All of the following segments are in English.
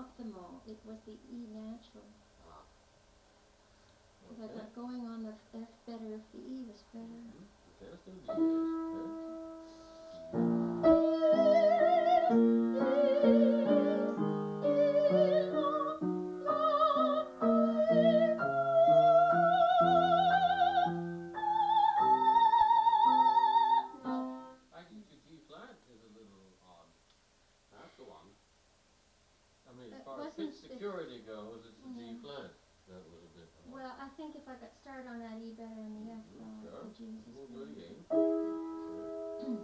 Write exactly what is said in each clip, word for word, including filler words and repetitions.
optimal. It was the E natural. Ah. Because Okay. I got going on the F better if the E was better. Mm-hmm. Okay, let's do the D major. Actually, G flat is a little odd. That's the one. I mean, as It far as wasn't pitch the- security goes, it's the G Yeah. flat that was a bit odd. Well, I think if I got started on that E better than the F, Mhm, though, sure. the G's is We'll do it better. again. Okay.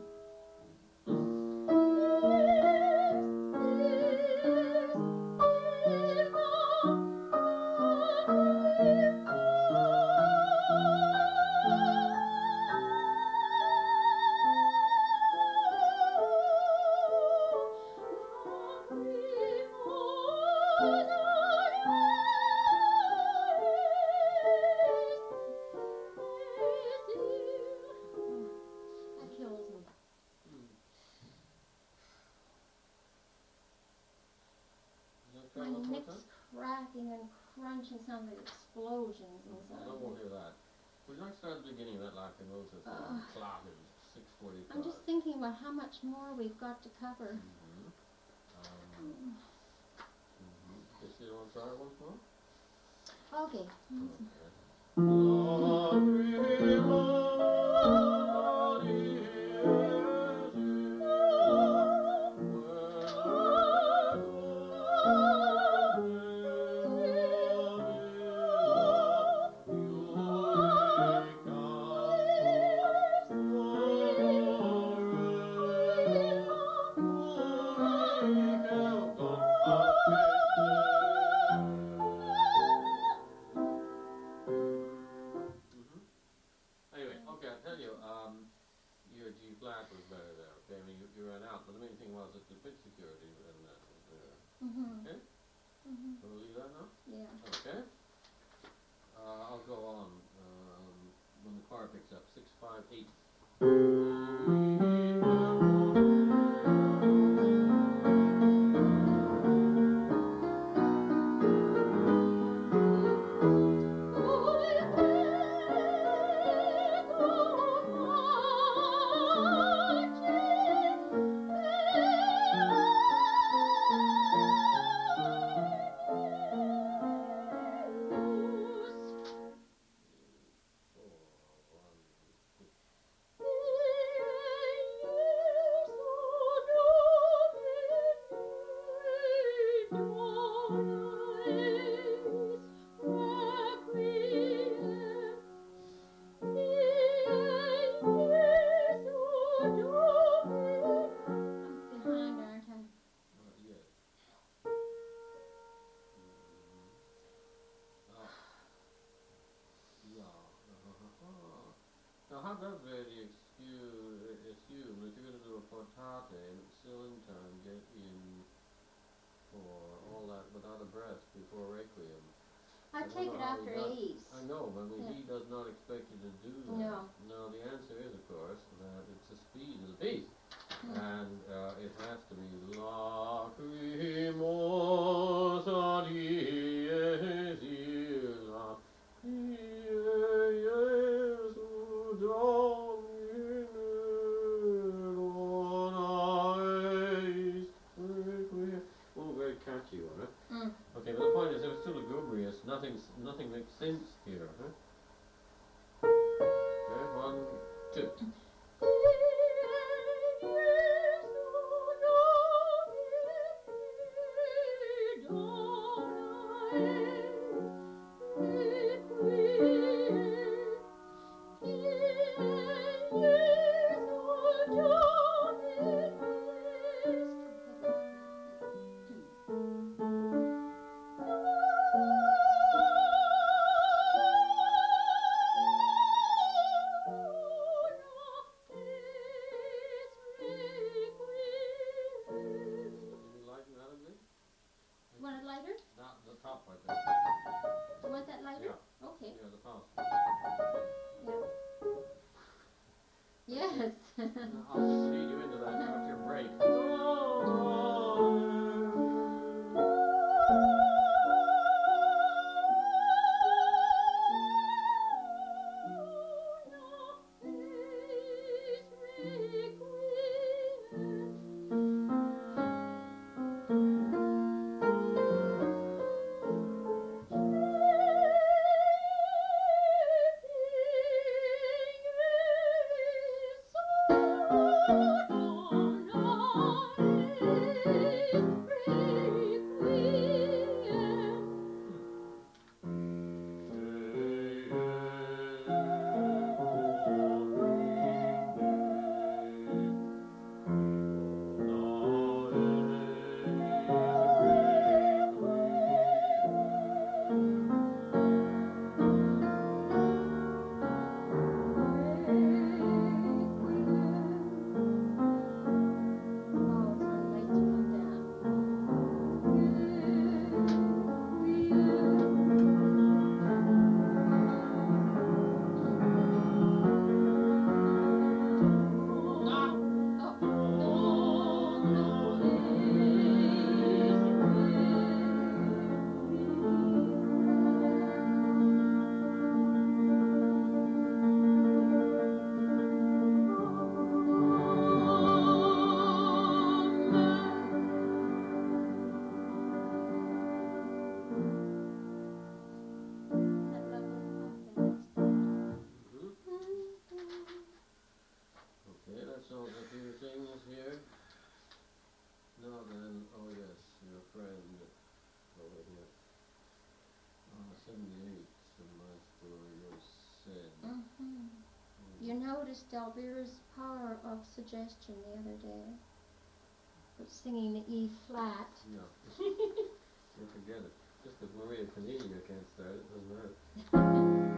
That kills me. Hmm. Is that My try one more neck's time? cracking and crunching, sounds like explosions Mm, inside. no, we'll hear that. Would you like to start at the beginning of that Lacrimosa thing? Uh, Clock is six forty-five. I'm just thinking about how much more we've got to cover. Mm-hmm. Um, mm-hmm. Just you want to try it once more? Okay. Anyway, okay, I'll tell you, um, your G flat was better there, okay? I mean, you, you ran out, but the main thing was that the pitch security and that was there. Mm-hmm. Okay? Mm-hmm. So we'll leave that now? Yeah. Okay. Uh, I'll go on, um, when the car picks up, six, five, eight. I'm behind, aren't I? Uh, yes. Mm-hmm. Oh. Yeah. Uh-huh. Now, how does Verdi excuse, assume that you're going to do a portate and still in time get in for all that without a breath before Requiem? I don't take know it how he after does- A's. I know, but I mean, Yeah. he does not expect you to do that. No. No, the answer is, of course, that it's the speed of the piece. Hmm. And uh, it has to be Lacrimosa dies illa, Iesu Domine dona eis requiem. Oh, very catchy one, huh? Mm. Okay, but the point is, it was too lugubrious. Nothing, nothing makes sense here, huh? Okay, one, two. Can you lighten that a bit? You want it lighter? Not the top part there. You want that lighter? Yeah. Okay. Yeah, the top. Yeah. Yes. I'll just lead you into that after your break. you notice Delvira's power of suggestion the other day? With singing the E flat. No. You forget it. Just because Maria Cornelia can't start it doesn't hurt.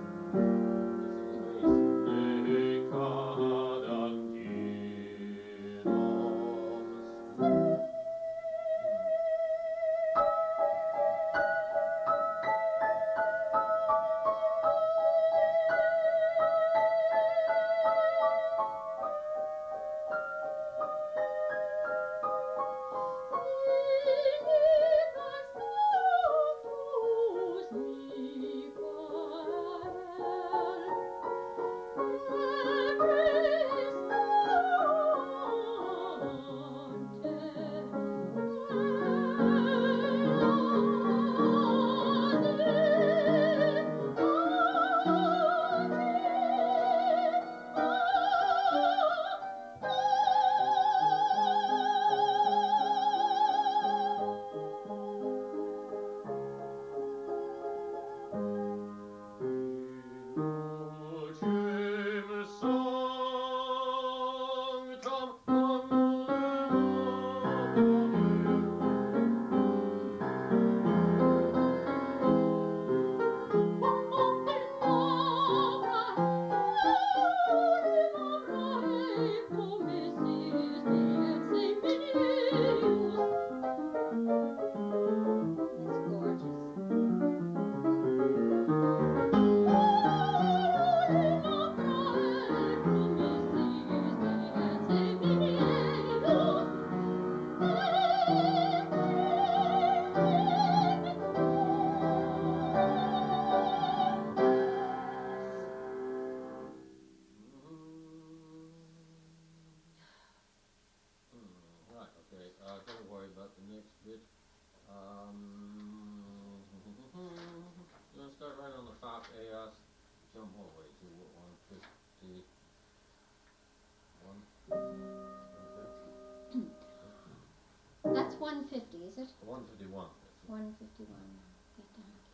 That's one fifty, is it? one fifty-one. one fifty-one. Get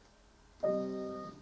down.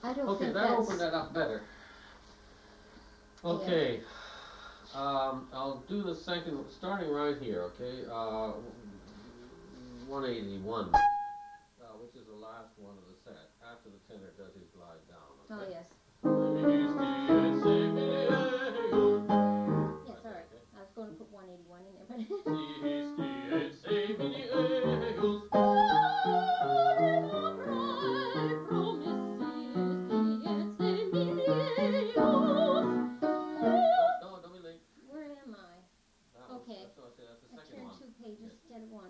I don't Okay, think that that's... opened that up better. Okay. Um, I'll do the second, starting right here, okay? Uh, one eighty-one, uh, which is the last one of the set, after the tenor does his glide down, Oh, okay? yes. Yes, sorry. I was going to put one eighty-one in there, but... Don't, don't be late. Where am I? That was, Okay. that's what I said, that's the I second turned one. two pages Yes. instead of one.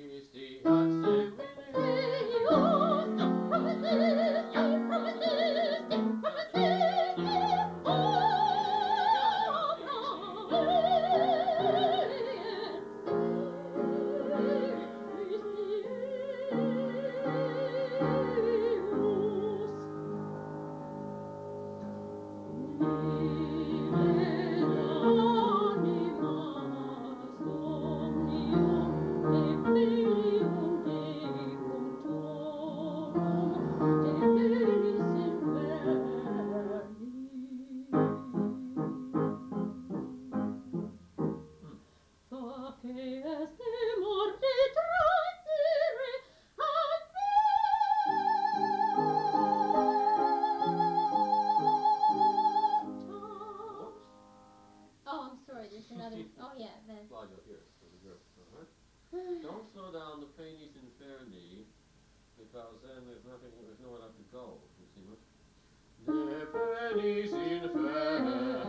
Oh, I'm sorry, there's another... Oh, yeah, then... Well, you'll hear it, it'll be good. Uh-huh. Don't slow down the Penis Inferni, because then there's nothing, there's nowhere left to go. You see what? De Penis Inferni.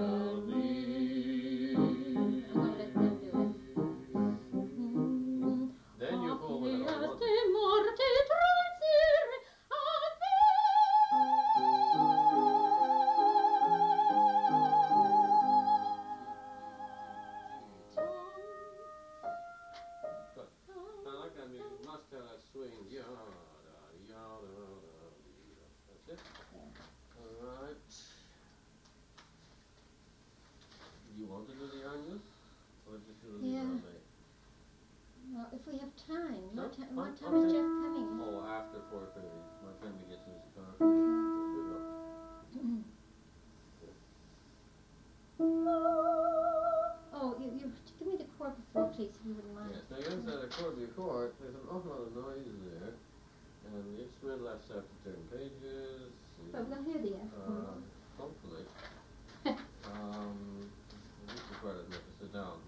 I'm gonna let them do it. Then you fool with it all. I like that music. You must have that swing. Yada, yada, yada. That's it? Yeah. Alright. You want to do the Agnus? Or just do the Yeah. Liberace? Well, if we have time. Sure. What, ti- what Fine. time Okay. is Jeff coming? Oh, after four thirty. By the time he gets in his car. Okay. Here we go. Oh, you, you give me the chord before, please, if you wouldn't mind. Yes, now you understand a chord before, there's an awful lot of noise there, and the instrument left have to turn pages. But we'll hear the F Uh, chord. hopefully. um, this is where I'd have to sit down.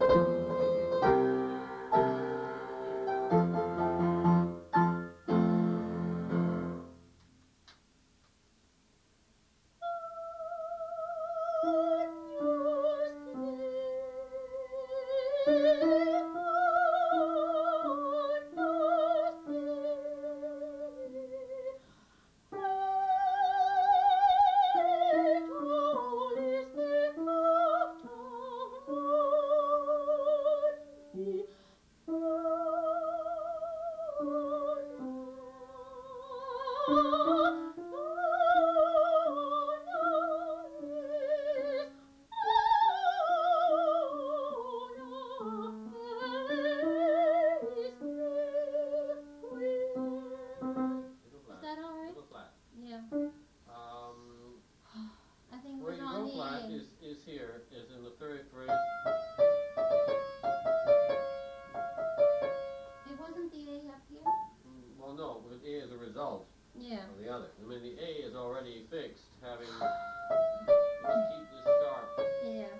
Yeah. Or the other. I mean, the A is already fixed, having. Let's keep this sharp. Yeah.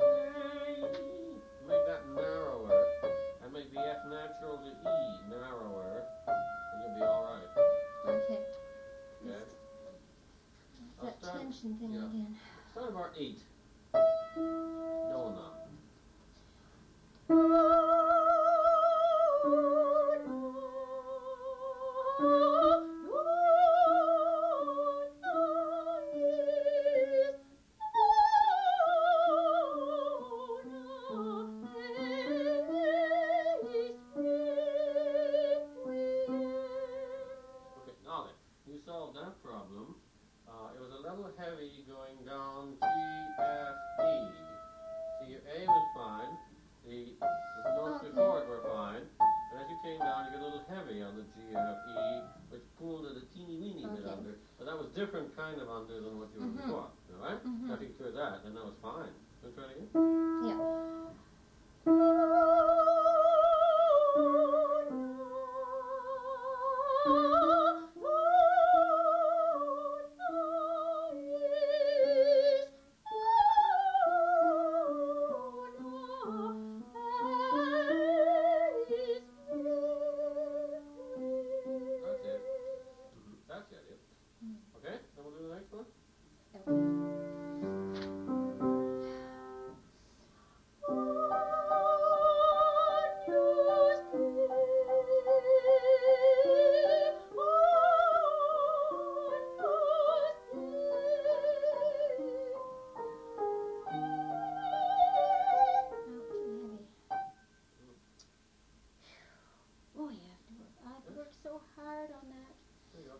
Make that narrower, and make the F natural to E narrower, and you'll be all right. Okay. Okay. It's I'll that start, tension thing yeah. again. Start about eight. No, not. Heavy going down G, F, E. See, your A was fine, the, the notes Okay. before it were fine, but as you came down, you get a little heavy on the G, F, E, which pulled it a teeny weeny bit Okay. under. But that was different kind of under than what you were Mhm. before. Alright? Mhm. After you cleared that, then that was fine. Let's try it again. Yeah. That's it. Mm-hmm. That's the idea. Okay, then we'll do the next one. Oh, you have to work. I've worked so hard on that. There you go.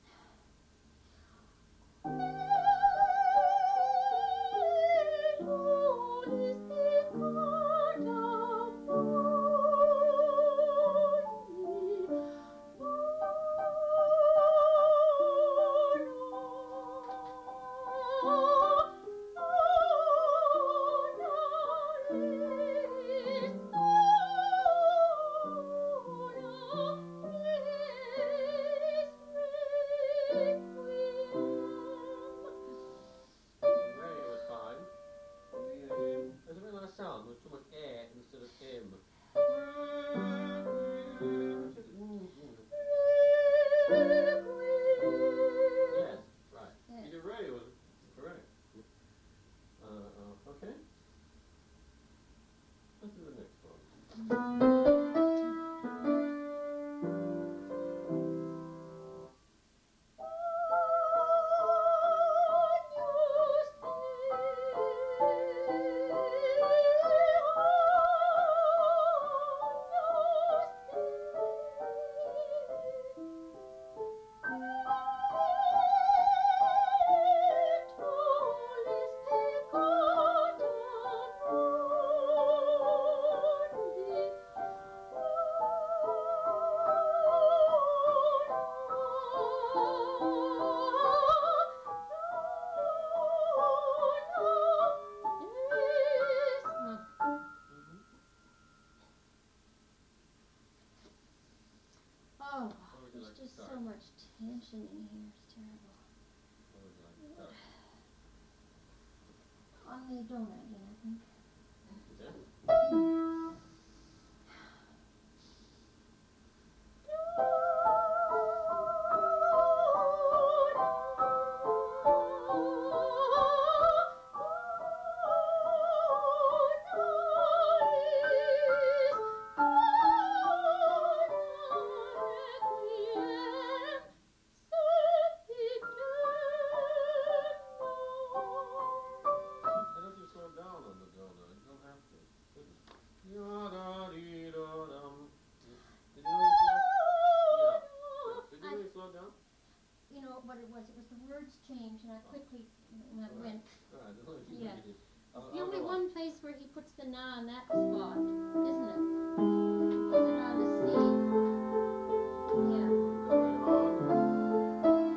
The Ray was fine. There's a very nice sound with too much air instead of M. Yes, right. Yeah. Your Ray was correct. Uh, uh, okay. Let's do the next one. Mm-hmm. Oh, Where would you there's like to just start? so much tension in here. It's terrible. Where would you like to start? On the donut again, I think. Okay. Why don't you slow down on the donut? You don't have to. Goodness. Ya-da-dee-da-dum. Did you really slow? Yeah. Yeah. Did you I- really slow down? You know what it was? It was the words changed, and I quickly and I Alright. went. Alright, as long as you Yeah. read it. I'll, It's the I'll only go on. one place where he puts the na in that spot, isn't it? Puts it on the C. Yeah. Going on.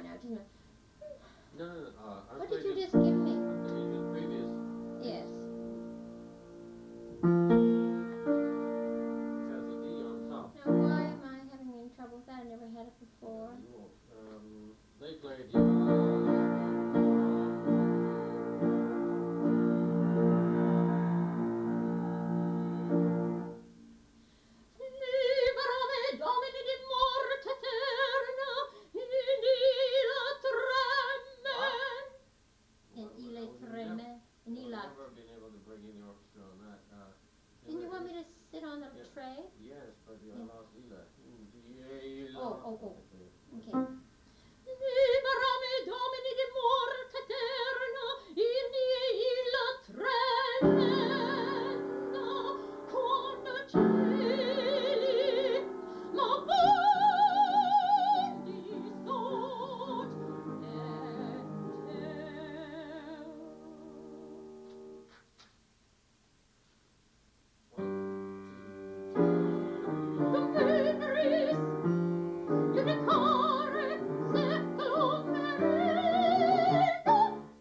car now, didn't I? No, no, no. Uh, I What played did you this- just give me? I played this previous. Yes. Which has a D on top. Now why am I having any trouble with that? I never had it before. You won't. Um, they played you. Libera me, Domini di morte eterna, in illa treme. In illa treme. In I've illa. never been able to bring in the orchestra on that. Uh, Didn't you want me to sit on the Yeah. tray? Yes, but you Yeah. lost Ila. Ila. Oh, oh, oh. Okay. Okay. Libera me, Domini di morte eterna, in illa tremenda, con cieli, ma mondi sot et terra. Dominis, Judicare seculum merito.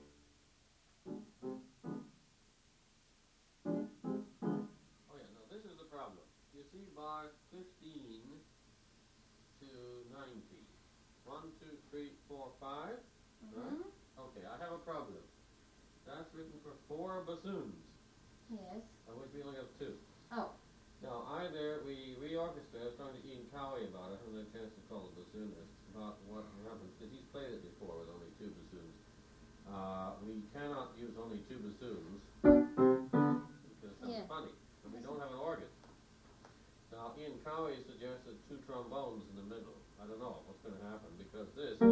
Oh yeah, no, this is the problem. You see bars fifteen to ninety. One, two, three, four, five. Right? Mhm. Okay, I have a problem. That's written for four bassoons, Yes. of which we only have two. Oh. Now, either we re-orchestra, I was talking to Ian Cowie about it, I haven't had a chance to call the bassoonist about what happens, because he's played it before with only two bassoons. Uh, we cannot use only two bassoons, because that's Yeah. funny, and we don't have an organ. Now, Ian Cowie suggested two trombones in the middle. I don't know what's going to happen, because this is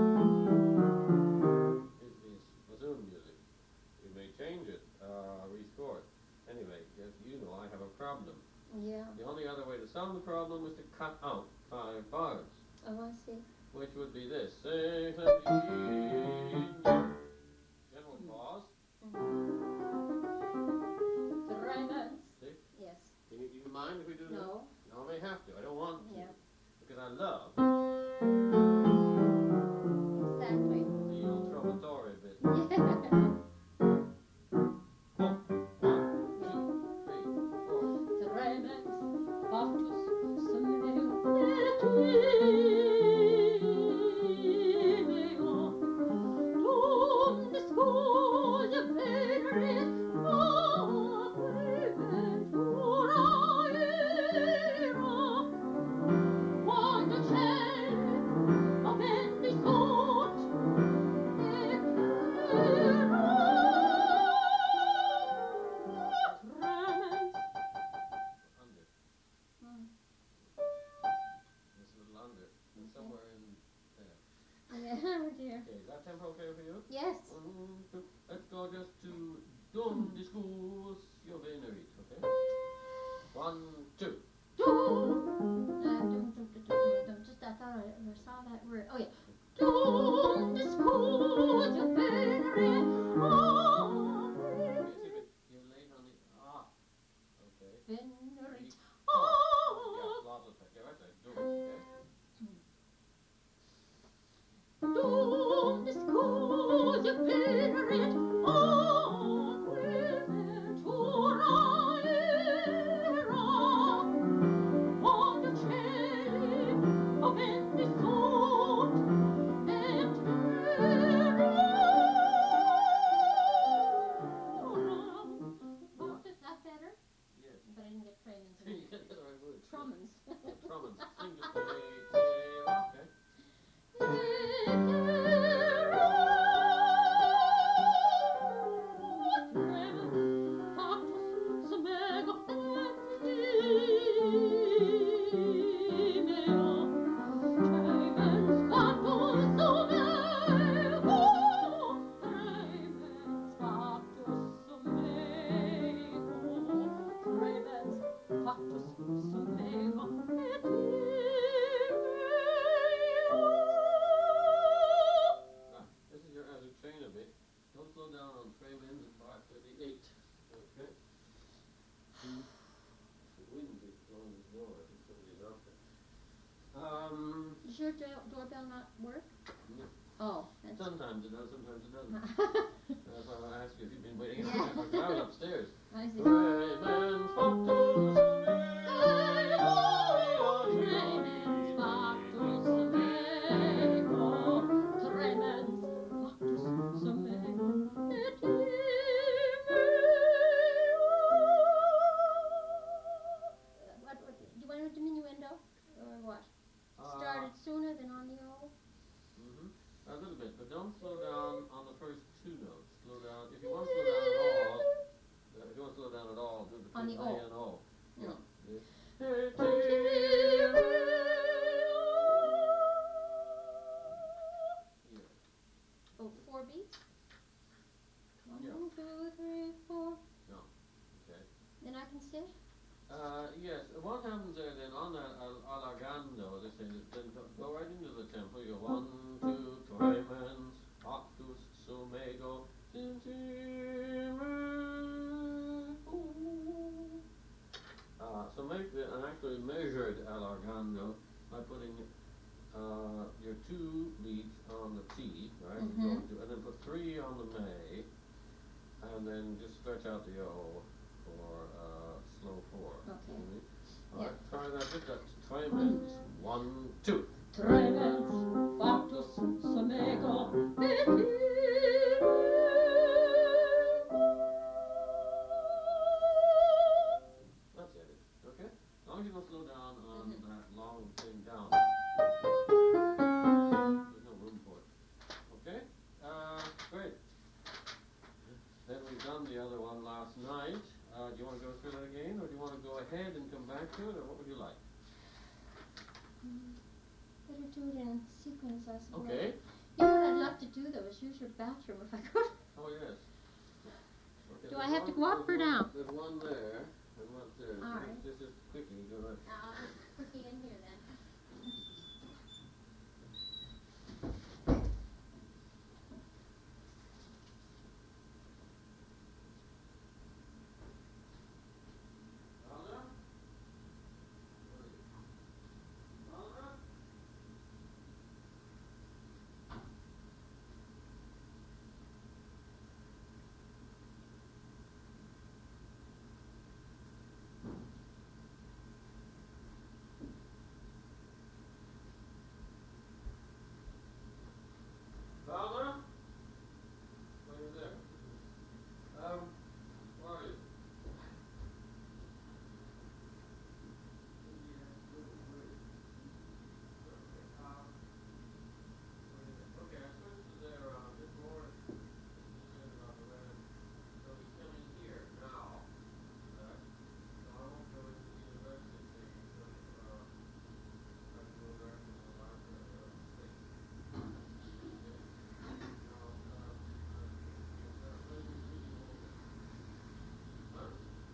is bassoon music. We may change it, uh, rescore it. Anyway, as you know, I have a problem. Yeah. The only other way to solve the problem is to cut out five bars, Oh, I see. which would be this. Say, general pause. Tremens. See? Yes. Do you, do you mind if we do this? No. No, I may have to. I don't want to. Yeah. Because I love Exactly. the old trovatore bit. Yeah. One, one, two, three, four. Tremens, factus sum meo et meo. Dum discusia veneris agriventura era. Quando cieli opendi sot et terra. Tremens. Under. Mm. Just a little under. And Okay. somewhere in there. Yeah, oh dear. Okay, is that tempo okay for you? Yes. One, two. Let's go just to Dum discussio venerit, okay? One, two. Dum. Uh, dum, dum, dum, dum, dum, dum. Just I thought I, I saw that word. Oh yeah. Dum discussio venerit. Okay, see, but you're late on the ah. Okay. Venerit. Oh, yeah, Ah. lots of time. Yeah, right there. Dum, okay? Dum discussio venerit. Agriventura era. Quando cieli opendi sot et terra. Oh, is that better? Yes. But I didn't get tremens in You it. get the right word. Tromens. Trummins. Sing just the way, say, okay. Factus sumego et Right. This is your Azucena bit. Don't slow down on tremens and bar thirty-eight. Okay? The wind is blowing the door. I think somebody's out there. Um, Does your do- doorbell not work? no. Oh, that's Sometimes it does, sometimes it doesn't. uh, That's why I asked you if you've been waiting Yeah. for me. I was upstairs. I see. Raymond's flock to Tremens factus mego, tremens factus mego, et What, what, do you want a diminuendo or what? Started sooner than on the O? Mm-hmm. A little bit, but don't slow down on the first two notes. Slow down. If you want to slow down at all, uh, if you want to slow down at all, do On between the A O. and O. No. Yeah. Here. Oh, four beats? One, Yeah. two, three, four. No. Okay. Then I can sit? Uh, yes. What happens there then on that al- allargando? They say that then go, go right into the tempo. You go one, two, tremens, factus, sumego, uh, so make the, an actually measured allargando by putting uh, your two beats on the T, right? Mhm. You're going to, and then put three on the May, and then just stretch out the O for uh, slow four. Okay. Mhm. All Yeah. right, try that. Just that tremens. One, two. Tremens factus sumego, et That's it. Okay? As long as you don't slow down on Mhm. that long thing down. There's no room for it. Okay? Uh, great. Then we've done the other one last night. Uh, do you want to go through that again, or do you want to go ahead and come back to it, or what would you like? Better do it in sequence, I suppose. Okay. You know what I'd love to do though is use your bathroom if I could. Oh, yes. Okay, Do there's I have to one- go up there's or one- down? There's one there, and one there. All right. Just, just quickly, go right. I'll just quickly in here then. Donna? Donna? Donna? Are you there? Um, where are you? Okay, I switched to there, uh, this morning. Just said about the red. So he's coming here now. Right? So I won't go into the rest of the thing. So, uh, I can go back to the last, uh, thing. Okay? Now, uh, uh, uh, let me see you over. Huh?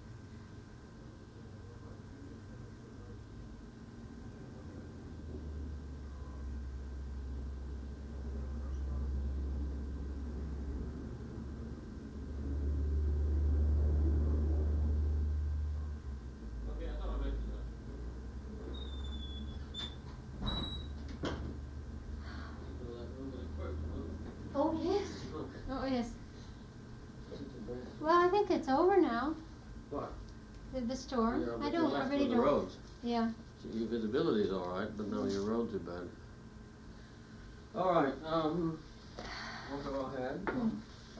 Okay, I thought I mentioned that. So that room really quick, huh? Oh yes. Okay. Oh yes. Wasn't too bad. Well, I think it's over now. What? The, the storm. Yeah, I but don't. you're I left really with the don't. roads. Yeah. So your visibility's all right, but no, your roads are bad. All right. Um. Want to go ahead? Mm.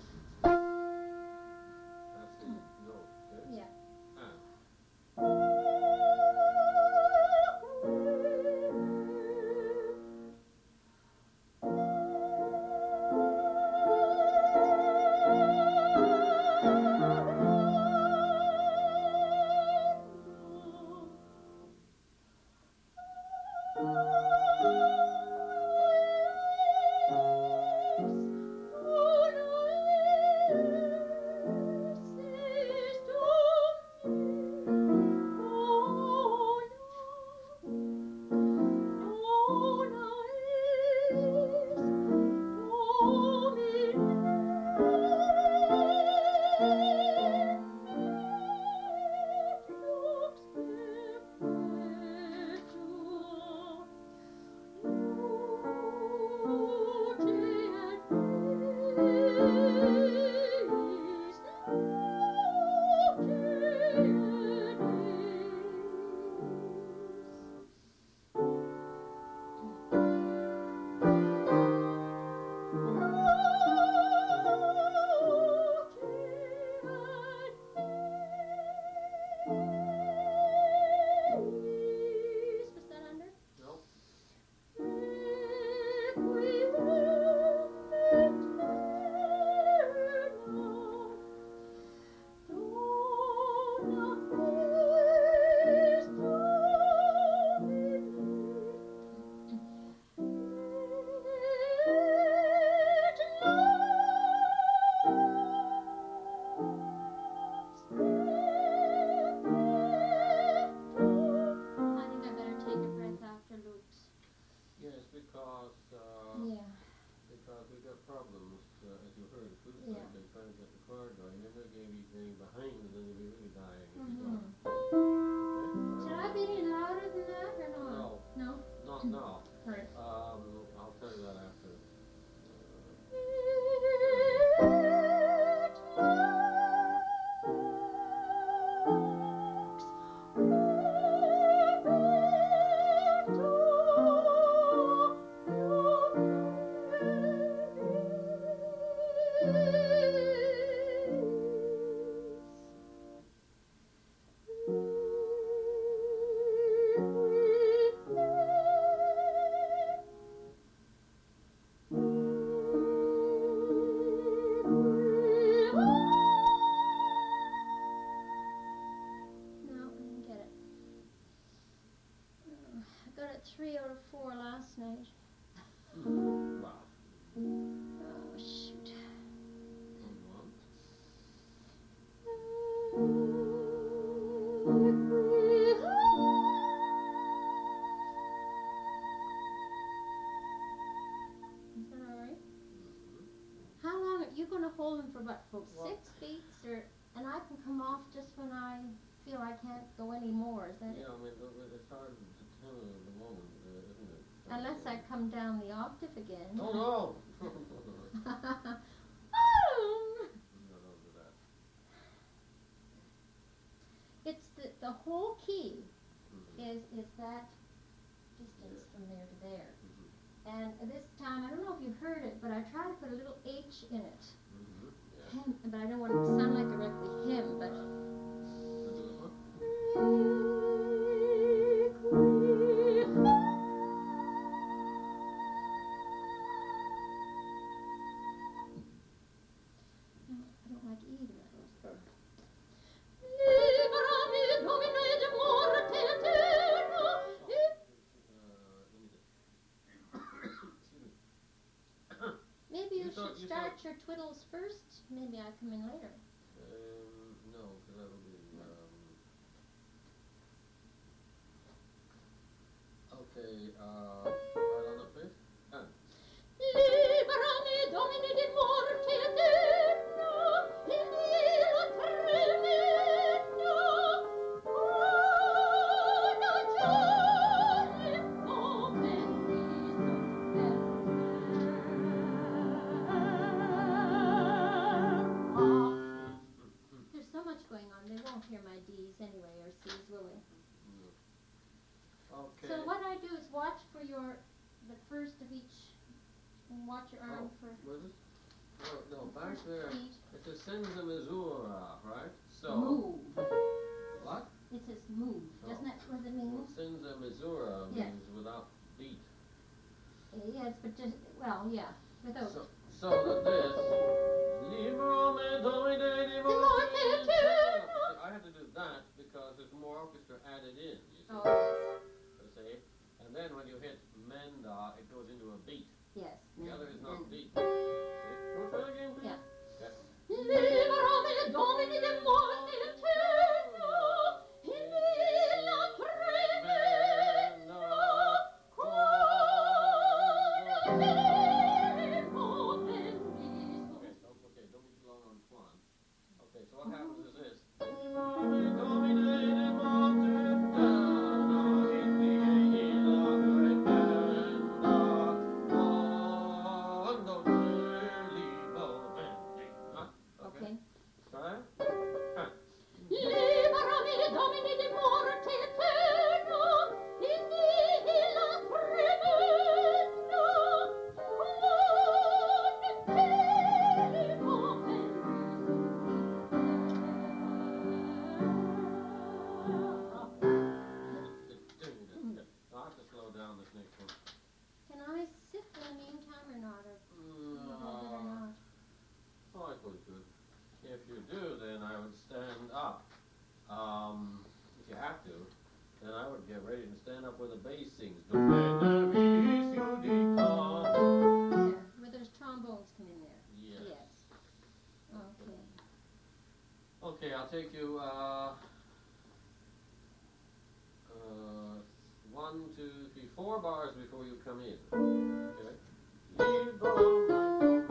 That's the note. Okay. Yeah. And. Oh, no. No. Right. Um, I'll tell you that after. No, I didn't get it. Uh, I got it three out of four last night. Wow. Oh, shoot. Only one. Is that alright? Mhm. How long are you going to hold him for what, about Well- six beats? Or, and I can come off just when I feel I can't go any more, is that it? Yeah, I mean, th- it's hard to tell at the moment, uh, isn't it? Unless I come down the octave again. Oh no! No, Oh! don't do that. It's the, the whole key Mhm. is is that distance from there to there. Mhm. And this time, I don't know if you heard it, but I tried to put a little H in it. Mhm. Yeah. Hem, but I don't want it to sound like directly him, but. Wanna do this one? No, I don't like either of those. Uh, Maybe you, You thought- should you start thought- your twiddles first. Maybe I come in later. Um, no, because that'll be, um... Okay, uh, right on it, please. And. Liberami Domini di morte eterna, in ira tremenda, una giorni There's so much going on, they won't hear my D's anyway, or C's, will they? Okay. So what I do is watch for your, the first of each, and watch your arm Oh, for was it? No, no, the back first there. beat. It says senza misura, right? So. Move. What? It says move. Doesn't that, what does it mean? Well, senza misura Yes. means without beat. Uh, Yes, but just, well, yeah, without. So, so that this. Libero me domine di morte morte eterna. eterna. I had to do that because there's more orchestra added in, you see. Oh, yes. You see? And then when you hit menda, it goes into a beat. Yes. The other is not and- beat. See? Can we try it again, please? Yeah. Okay. Liberami Domini di morte eterna, in illa tremenda, quando temo bendis. Okay, don't, okay, don't be too long on Swan. Okay, so what happens is this. Domine di morte eterna, in illa tremenda, quando libero me. Huh? Okay. Try it? Huh. Liberami Domini di morte eterna, in illa tremenda, quando temo bendis. I'll have to slow down this next one. Can I sit in the meantime or not? Or you know, better Uh, not? oh, I suppose you could. If you do, then I would stand up. Um, if you have to, then I would get ready to stand up where the bass sings. Do, re, do, mi, si, di, ca. There, where there's trombones come in there. Yes. Yes. Okay. Okay, I'll take you, uh, uh, one, two, three, four bars before you come in. Okay? Libero me,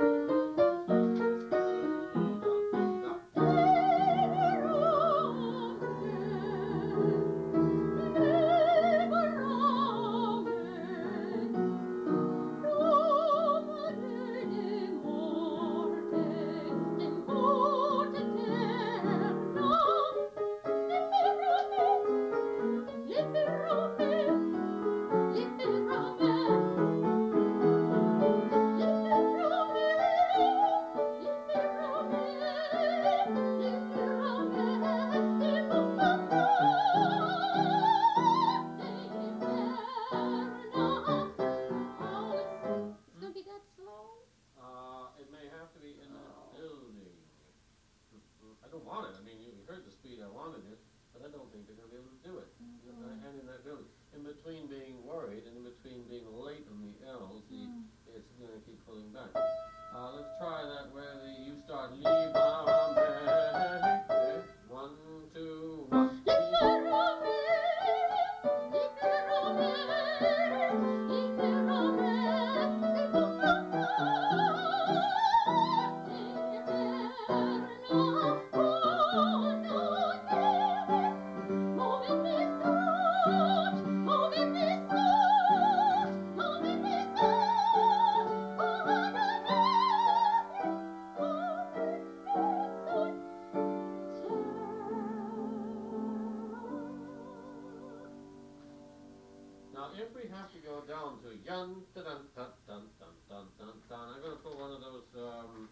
Now, if we have to go down to yun dun dun dun dun dun dun dun dun, I'm going to put one of those um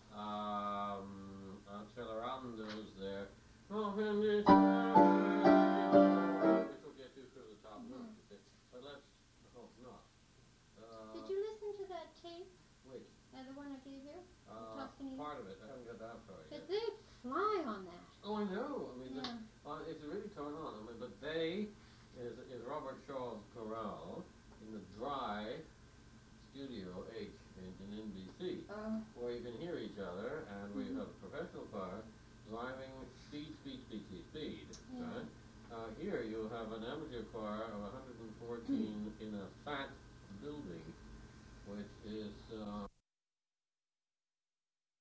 um accelerandos there. Oh, when we which will get you through the top Mhm. note, you see. But let's hope not. Uh, Did you listen to that tape? Which? Uh, the one I gave you? Uh, Tuscany? part of it. I haven't got that far yet. Because they fly on that. Oh, I know. I mean, Yeah. the, uh, it's really going on. I mean, but they is is Robert Shaw's chorale in the dry studio H in, in N B C, Oh. where you can hear each other, and we Mhm. have a professional choir driving speed, speed, speed, speed, speed. Yeah. Right? Uh, here you have an amateur choir of one hundred